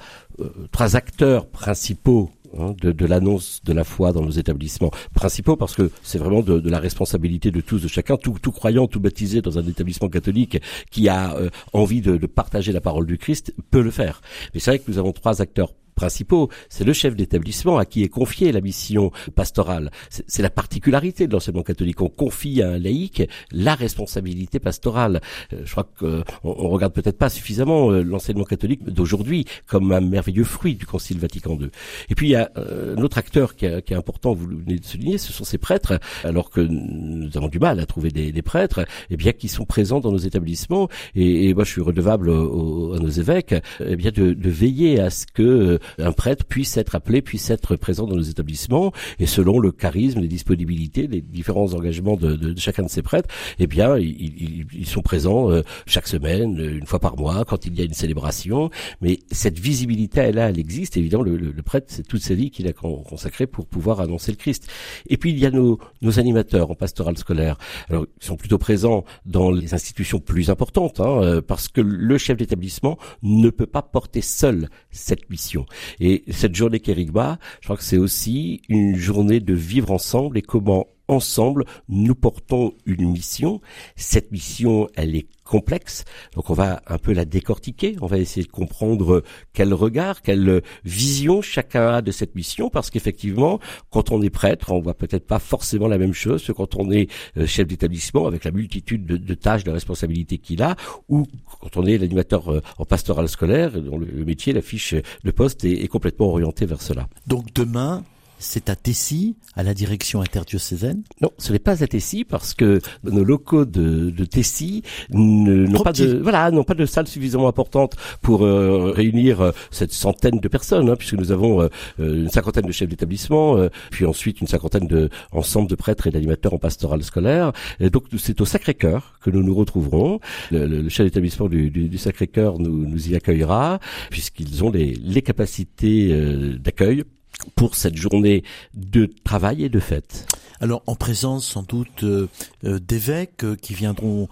acteurs principaux de l'annonce de la foi dans nos établissements. Principaux parce que c'est vraiment de la responsabilité de tous, de chacun, tout croyant, tout baptisé dans un établissement catholique qui a envie de partager la parole du Christ peut le faire. Mais c'est vrai que nous avons trois acteurs principaux. C'est le chef d'établissement à qui est confiée la mission pastorale. C'est la particularité de l'enseignement catholique. On confie à un laïc la responsabilité pastorale. Je crois qu'on regarde peut-être pas suffisamment l'enseignement catholique d'aujourd'hui comme un merveilleux fruit du Concile Vatican II. Et puis il y a un autre acteur qui est important, vous venez de souligner, ce sont ces prêtres, alors que nous avons du mal à trouver des prêtres, eh bien qui sont présents dans nos établissements. Et moi je suis redevable à nos évêques, eh bien de veiller à ce que un prêtre puisse être appelé, puisse être présent dans nos établissements, et selon le charisme, les disponibilités, les différents engagements de chacun de ces prêtres, eh bien, ils sont présents chaque semaine, une fois par mois, quand il y a une célébration. Mais cette visibilité, elle existe. Évidemment, le prêtre, c'est toute sa vie qu'il a consacrée pour pouvoir annoncer le Christ. Et puis, il y a nos animateurs en pastoral scolaire. Alors, ils sont plutôt présents dans les institutions plus importantes, parce que le chef d'établissement ne peut pas porter seul cette mission. Et cette journée kérygma, je crois que c'est aussi une journée de vivre ensemble et comment ensemble nous portons une mission. Cette mission, elle est complexe, donc on va un peu la décortiquer, on va essayer de comprendre quel regard, quelle vision chacun a de cette mission, parce qu'effectivement, quand on est prêtre, on voit peut-être pas forcément la même chose que quand on est chef d'établissement, avec la multitude de tâches, de responsabilités qu'il a, ou quand on est l'animateur en pastoral scolaire, dont le métier, la fiche de poste est complètement orientée vers cela. Donc demain, c'est à Tessy, à la direction interdiocésaine? Non, ce n'est pas à Tessy parce que nos locaux de Tessy n'ont pas de salle suffisamment importante pour réunir cette centaine de personnes, puisque nous avons une cinquantaine de chefs d'établissement, puis ensuite une cinquantaine ensemble de prêtres et d'animateurs en pastoral scolaire. Et donc c'est au Sacré-Cœur que nous nous retrouverons. Le chef d'établissement du Sacré-Cœur nous y accueillera, puisqu'ils ont les capacités d'accueil pour cette journée de travail et de fête. Alors en présence sans doute d'évêques qui viendront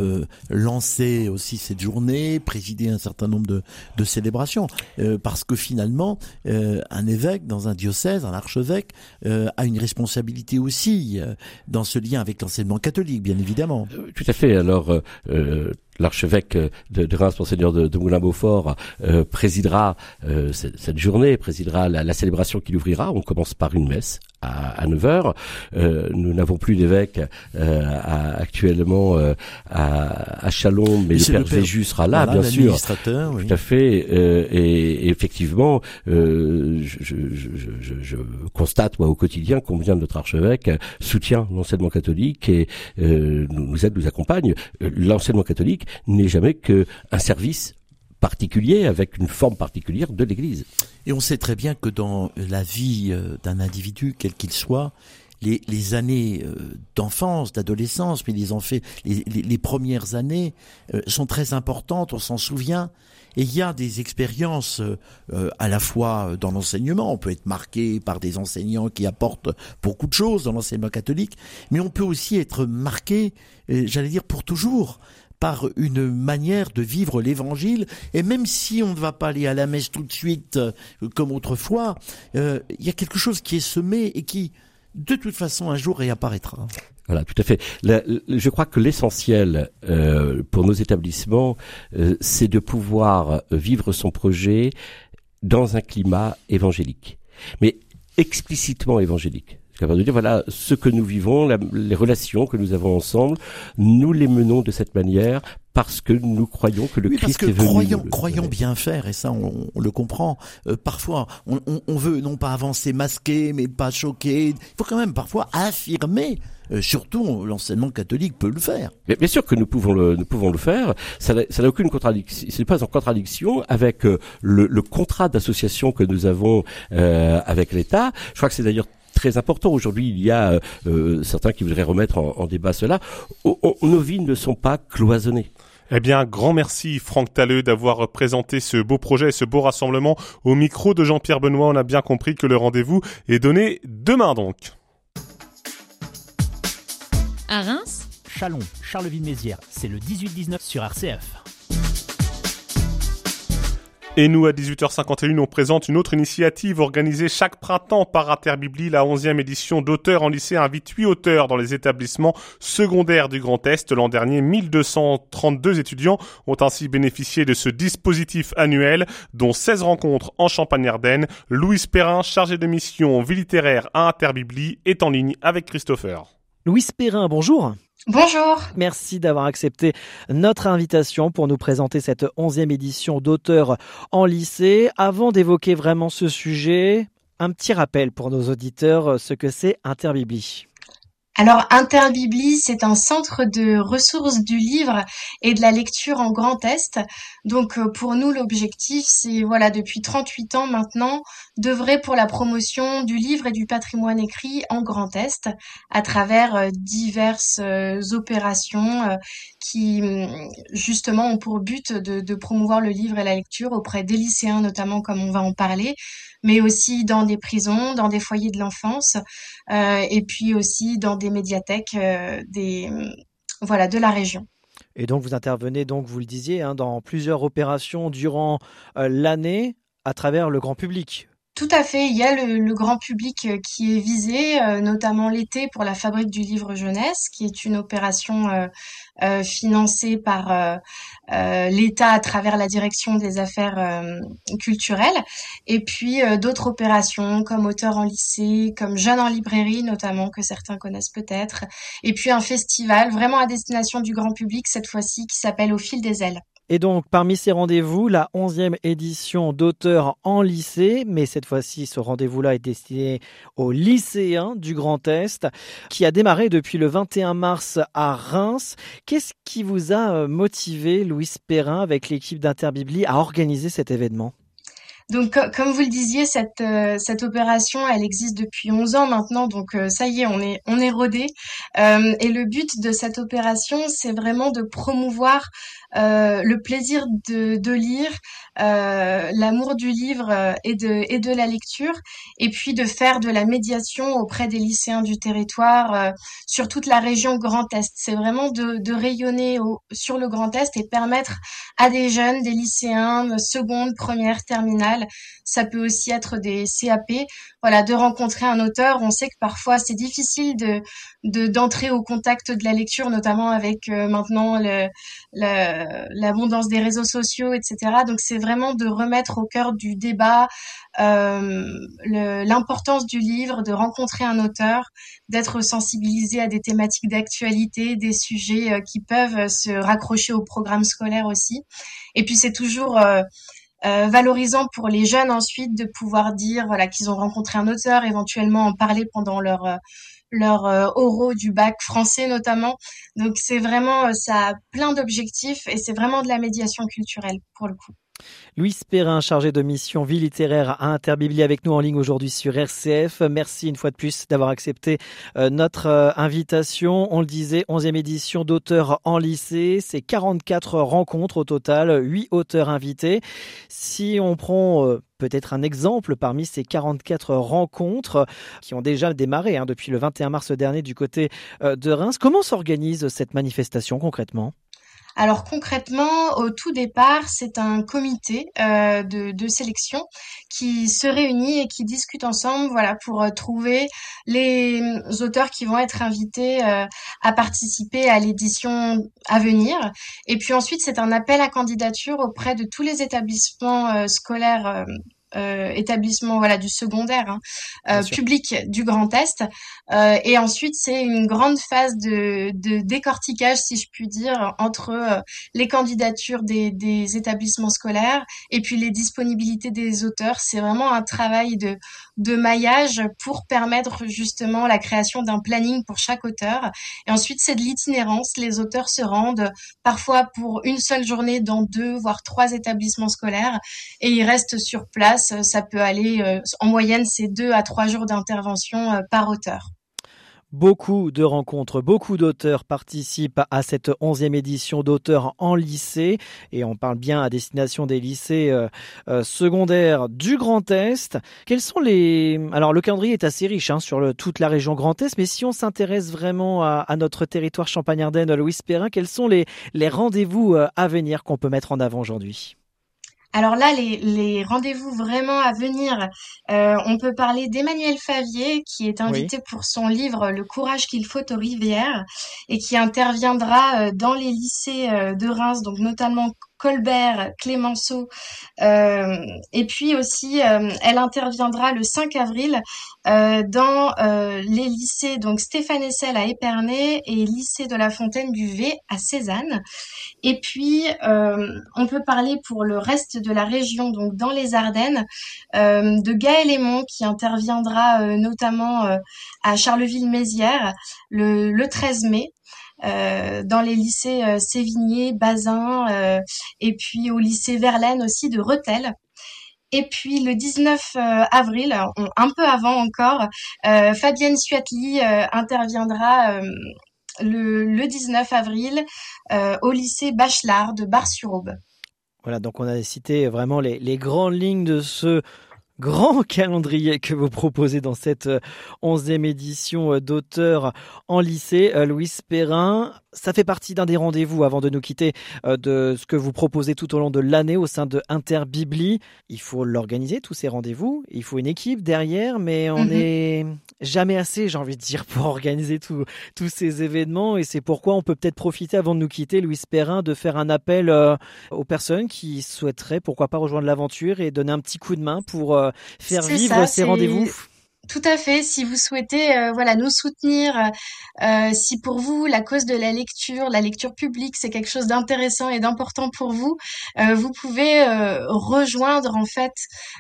lancer aussi cette journée, présider un certain nombre de célébrations, parce que finalement un évêque dans un diocèse, un archevêque a une responsabilité aussi dans ce lien avec l'enseignement catholique, bien évidemment. Tout à fait. Alors l'archevêque de Reims, Monseigneur de Moulin-Beaufort, présidera cette journée, présidera la célébration qu'il ouvrira. On commence par une messe à 9h. Nous n'avons plus d'évêque actuellement à Châlons, mais le Père Jésus sera là, bien sûr. L'administrateur, oui. Tout à fait. Et effectivement, je constate moi au quotidien combien notre archevêque soutient l'enseignement catholique et nous aide, nous accompagne. L'enseignement catholique n'est jamais qu'un service particulier avec une forme particulière de l'Église. Et on sait très bien que dans la vie d'un individu, quel qu'il soit, les années d'enfance, d'adolescence, mais les premières années sont très importantes, on s'en souvient. Et il y a des expériences à la fois dans l'enseignement, on peut être marqué par des enseignants qui apportent beaucoup de choses dans l'enseignement catholique, mais on peut aussi être marqué, j'allais dire pour toujours, par une manière de vivre l'évangile. Et même si on ne va pas aller à la messe tout de suite comme autrefois, il y a quelque chose qui est semé et qui, de toute façon, un jour réapparaîtra. Voilà, tout à fait. Je crois que l'essentiel pour nos établissements, c'est de pouvoir vivre son projet dans un climat évangélique, mais explicitement évangélique. Capable de dire, voilà, ce que nous vivons, les relations que nous avons ensemble, nous les menons de cette manière parce que nous croyons que le Christ est venu. Croyons bien faire, et ça on le comprend. Parfois, on veut non pas avancer masqué, mais pas choqué. Il faut quand même parfois affirmer. Surtout, l'enseignement catholique peut le faire. Bien sûr que nous pouvons le faire. Ça n'a aucune contradiction. Ce n'est pas en contradiction avec le contrat d'association que nous avons avec l'État. Je crois que c'est d'ailleurs très important. Aujourd'hui, il y a certains qui voudraient remettre en débat cela. Nos vies ne sont pas cloisonnées. Eh bien, grand merci Franck Talleux d'avoir présenté ce beau projet et ce beau rassemblement au micro de Jean-Pierre Benoît. On a bien compris que le rendez-vous est donné demain donc. À Reims, Châlons, Charleville-Mézières, c'est le 18-19 sur RCF. Et nous, à 18h51, on présente une autre initiative organisée chaque printemps par Interbibli. La 11e édition d'Auteurs en lycée invite 8 auteurs dans les établissements secondaires du Grand Est. L'an dernier, 1232 étudiants ont ainsi bénéficié de ce dispositif annuel, dont 16 rencontres en Champagne-Ardenne. Louise Perrin, chargée de mission vie littéraire à Interbibli, est en ligne avec Christopher. Louise Perrin, bonjour. Bonjour. Merci d'avoir accepté notre invitation pour nous présenter cette 11e édition d'Auteurs en lycée. Avant d'évoquer vraiment ce sujet, un petit rappel pour nos auditeurs, ce que c'est Interbibli. Alors Interbibli, c'est un centre de ressources du livre et de la lecture en Grand Est. Donc pour nous, l'objectif, c'est depuis 38 ans maintenant, d'œuvrer pour la promotion du livre et du patrimoine écrit en Grand Est à travers diverses opérations qui justement ont pour but de promouvoir le livre et la lecture auprès des lycéens notamment, comme on va en parler, mais aussi dans des prisons, dans des foyers de l'enfance, et puis aussi dans des médiathèques de la région. Et donc vous intervenez, vous le disiez, dans plusieurs opérations durant l'année à travers le grand public. Tout à fait, il y a le grand public qui est visé, notamment l'été pour la Fabrique du livre jeunesse, qui est une opération financée par l'État à travers la direction des affaires culturelles, et puis d'autres opérations comme Auteurs en lycée, comme Jeunes en librairie notamment, que certains connaissent peut-être, et puis un festival vraiment à destination du grand public cette fois-ci qui s'appelle Au fil des ailes. Et donc, parmi ces rendez-vous, la 11e édition d'Auteurs en lycée, mais cette fois-ci, ce rendez-vous-là est destiné aux lycéens du Grand Est, qui a démarré depuis le 21 mars à Reims. Qu'est-ce qui vous a motivé, Louise Perrin, avec l'équipe d'Interbibli, à organiser cet événement ? Donc, comme vous le disiez, cette opération, elle existe depuis 11 ans maintenant, donc ça y est, on est rodé. Et le but de cette opération, c'est vraiment de promouvoir le plaisir de lire, l'amour du livre et de la lecture, et puis de faire de la médiation auprès des lycéens du territoire sur toute la région Grand Est. C'est vraiment de rayonner sur le Grand Est et permettre à des jeunes, des lycéens, seconde, première, terminale, festival. Ça peut aussi être des CAP. Voilà, de rencontrer un auteur. On sait que parfois c'est difficile d'entrer au contact de la lecture, notamment avec maintenant l'abondance des réseaux sociaux, etc. Donc c'est vraiment de remettre au cœur du débat l'importance du livre, de rencontrer un auteur, d'être sensibilisé à des thématiques d'actualité, des sujets qui peuvent se raccrocher au programme scolaire aussi. Et puis c'est toujours valorisant pour les jeunes ensuite de pouvoir dire voilà qu'ils ont rencontré un auteur, éventuellement en parler pendant leur oraux du bac français notamment. Donc c'est vraiment, ça a plein d'objectifs et c'est vraiment de la médiation culturelle pour le coup. Louise Perrin, chargée de mission vie littéraire à Interbibli, avec nous en ligne aujourd'hui sur RCF. Merci une fois de plus d'avoir accepté notre invitation. On le disait, 11e édition d'auteurs en lycée. C'est 44 rencontres au total, 8 auteurs invités. Si on prend peut-être un exemple parmi ces 44 rencontres qui ont déjà démarré depuis le 21 mars dernier du côté de Reims, comment s'organise cette manifestation concrètement ? Alors concrètement, au tout départ, c'est un comité de sélection qui se réunit et qui discute ensemble, voilà, pour trouver les auteurs qui vont être invités à participer à l'édition à venir. Et puis ensuite, c'est un appel à candidature auprès de tous les établissements scolaires. Établissement du secondaire public du Grand Est et ensuite c'est une grande phase de décortiquage si je puis dire entre les candidatures des établissements scolaires et puis les disponibilités des auteurs. C'est vraiment un travail de maillage pour permettre justement la création d'un planning pour chaque auteur et ensuite c'est de l'itinérance. Les auteurs se rendent parfois pour une seule journée dans 2 voire 3 établissements scolaires et ils restent sur place. Ça peut aller, en moyenne, c'est 2 à 3 jours d'intervention par auteur. Beaucoup de rencontres, beaucoup d'auteurs participent à cette 11e édition d'auteurs en lycée et on parle bien à destination des lycées secondaires du Grand Est. Quels sont Alors le calendrier est assez riche sur toute la région Grand Est, mais si on s'intéresse vraiment à notre territoire Champagne-Ardenne, Louise Perrin, quels sont les rendez-vous à venir qu'on peut mettre en avant aujourd'hui ? Alors là, les rendez-vous vraiment à venir, on peut parler d'Emmanuel Favier, qui est invité pour son livre « Le courage qu'il faut aux rivières » et qui interviendra dans les lycées de Reims, donc notamment Colbert, Clémenceau, et puis aussi elle interviendra le 5 avril dans les lycées donc Stéphane Hessel à Épernay et lycée de la Fontaine du V à Cézanne. Et puis on peut parler pour le reste de la région, donc dans les Ardennes, de Gaël Aymon qui interviendra notamment à Charleville-Mézières le 13 mai. Dans les lycées Sévigné, Bazin et puis au lycée Verlaine aussi de Rethel. Et puis le 19 avril, un peu avant encore, Fabienne Suatli interviendra le 19 avril au lycée Bachelard de Bar-sur-Aube. Voilà, donc on a cité vraiment les grandes lignes de ce grand calendrier que vous proposez dans cette 11e édition d'auteurs en lycée. Louise Perrin, ça fait partie d'un des rendez-vous avant de nous quitter de ce que vous proposez tout au long de l'année au sein de Interbibli. Il faut l'organiser, tous ces rendez-vous. Il faut une équipe derrière, mais on n'est jamais assez, j'ai envie de dire, pour organiser tous ces événements. Et c'est pourquoi on peut peut-être profiter avant de nous quitter, Louise Perrin, de faire un appel aux personnes qui souhaiteraient, pourquoi pas, rejoindre l'aventure et donner un petit coup de main pour faire vivre ces rendez-vous. Tout à fait. Si vous souhaitez, nous soutenir, si pour vous la cause de la lecture publique, c'est quelque chose d'intéressant et d'important pour vous, vous pouvez rejoindre en fait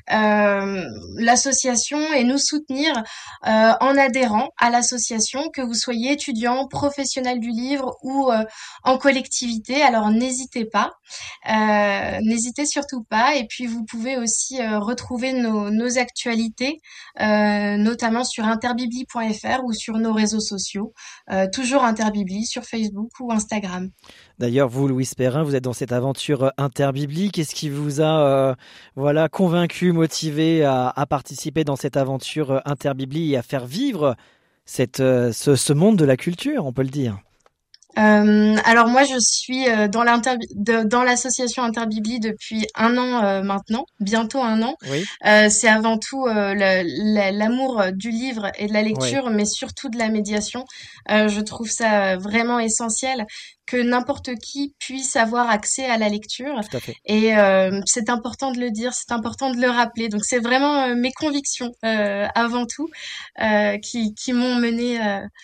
l'association et nous soutenir en adhérant à l'association, que vous soyez étudiant, professionnel du livre ou en collectivité. Alors n'hésitez pas, n'hésitez surtout pas. Et puis vous pouvez aussi retrouver nos actualités. Notamment sur interbibli.fr ou sur nos réseaux sociaux, toujours Interbibli sur Facebook ou Instagram. D'ailleurs, vous, Louise Perrin, vous êtes dans cette aventure Interbibli. Qu'est-ce qui vous a convaincu, motivé à participer dans cette aventure Interbibli et à faire vivre ce monde de la culture, on peut le dire? Alors moi, je suis dans l'association Interbibli depuis 1 an maintenant, bientôt 1 an. Oui. C'est avant tout l'amour du livre et de la lecture, mais surtout de la médiation. Je trouve ça vraiment essentiel que n'importe qui puisse avoir accès à la lecture. Tout à fait. Et c'est important de le dire, c'est important de le rappeler. Donc c'est vraiment mes convictions avant tout qui m'ont mené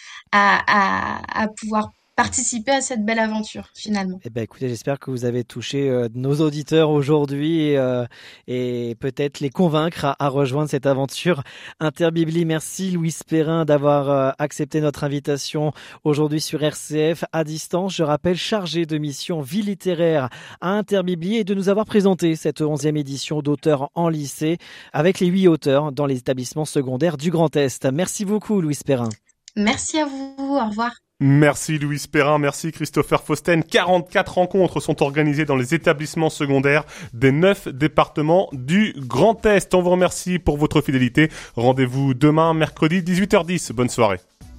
à pouvoir participer à cette belle aventure finalement. Eh ben écoutez, j'espère que vous avez touché nos auditeurs aujourd'hui et peut-être les convaincre à rejoindre cette aventure Interbibli. Merci Louise Perrin d'avoir accepté notre invitation aujourd'hui sur RCF à distance. Je rappelle, chargé de mission vie littéraire à Interbibli et de nous avoir présenté cette 11e édition d'auteurs en lycée avec les 8 auteurs dans les établissements secondaires du Grand Est. Merci beaucoup Louise Perrin. Merci à vous, au revoir. Merci Louise Perrin, merci Christopher Fausten. 44 rencontres sont organisées dans les établissements secondaires des 9 départements du Grand Est. On vous remercie pour votre fidélité. Rendez-vous demain, mercredi, 18h10. Bonne soirée.